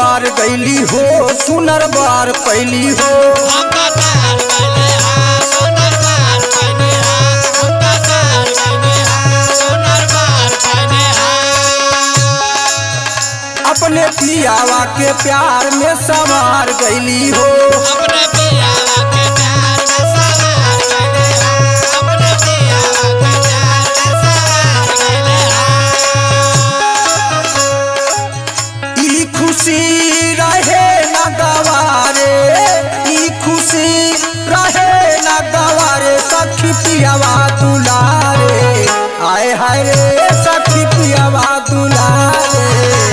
बार गईली हो सुनर बार पैली हो। अपने पियावा के प्यार में सवार गईली हो। ई खुशी रहे न गवारे, ई खुशी रहे न गवारे सखी पियावा दुलारे। आए हाय रे सखी पियावा दुलारे।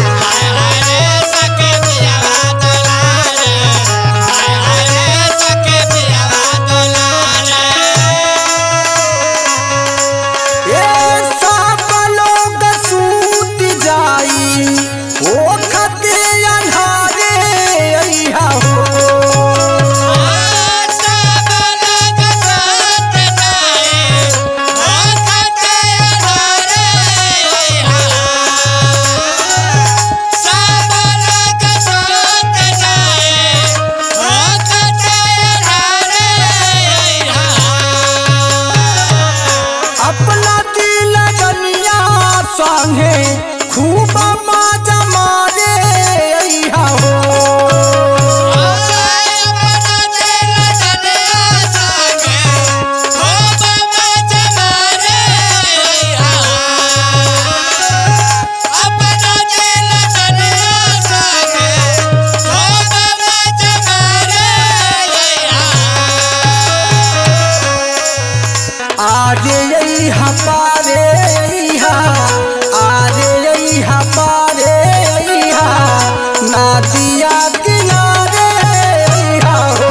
खूब मजा मारे अइहा हो। आजे अइहा पारे अइहा, आजे अइहा पारे अइहा, नदिया किनारे अइहा हो।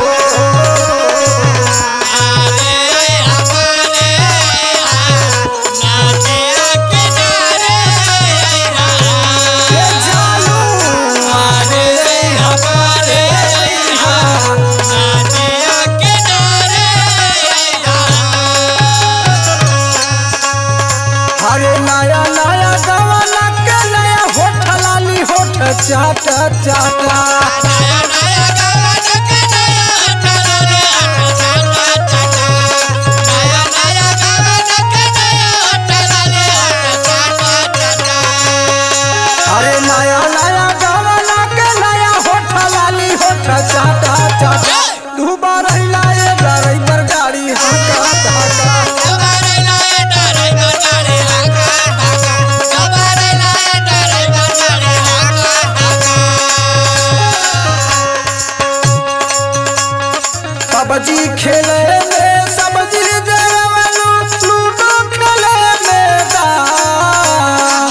जालू आजे अइहा पारे अइहा, अरे नया नया गवाला के नया होठ लाली होठ चाटा चाटा। अरे नया नया गवाला के नया होठ लाली होठ चाटा चाटा। डूबा रहिला ए ड्राइवर गाड़ी हाका हाका। सब्जी खेले में सब्जी देवलू, लूडो खेले में दाल।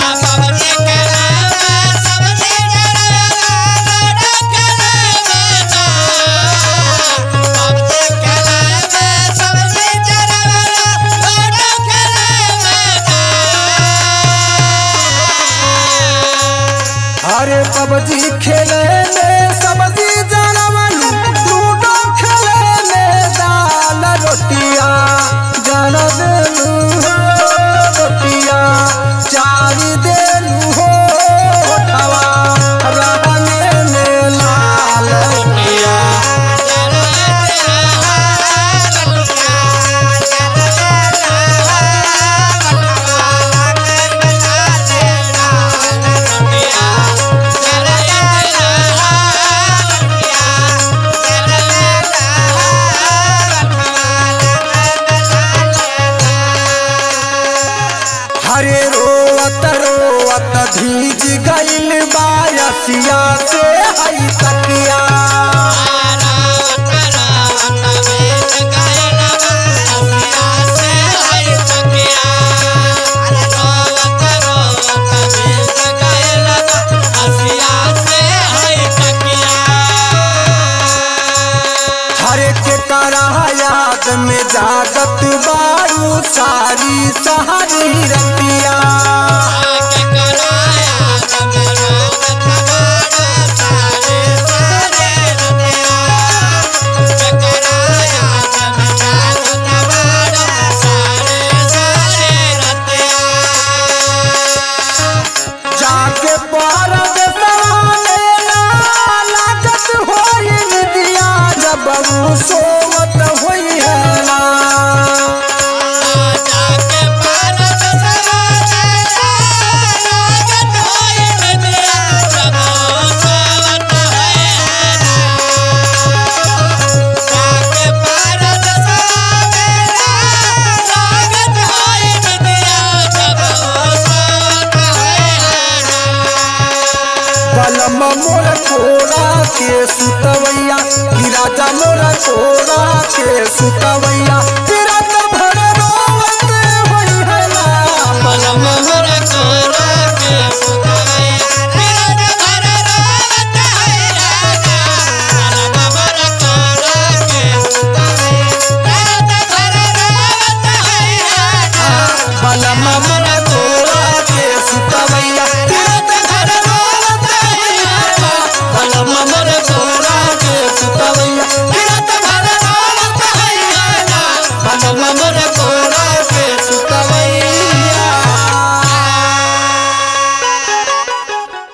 अरे सब्जी खेले में सब्जी जानवलू, लूडो खेले में दाल। रोटिया जान देलू हो रोटिया चारी देलू हो होठवा रहने में लाल। रोटिया हरे रोवत रोवत भीज गइल बायसिया से हई तकिया। हरे के करा याद में जागत बारू सारी सहारी रतिया। जाके पार दे सवालेला के सुतवैया कि राजा मोरा कोरा के सुतवैया।